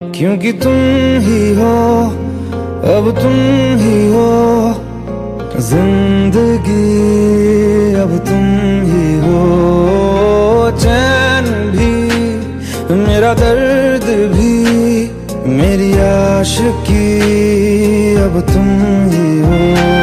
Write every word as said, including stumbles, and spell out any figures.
क्योंकि तुम ही हो, अब तुम ही हो जिंदगी, अब तुम ही हो। चैन भी मेरा, दर्द भी मेरी आशिकी, अब तुम ही हो।